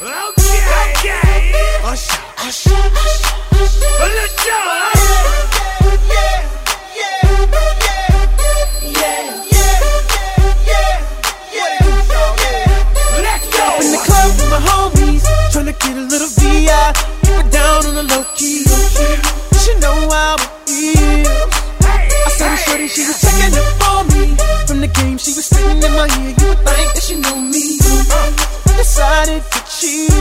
Usher, usher, usher. Let's go. In the club with my homies, tryna get a little VI, keep it down on the low key. She know how it is. I saw the shorty, she was checking up on me. From the game, she was spitting in my ear. You would think that she know me. I decided to cheat.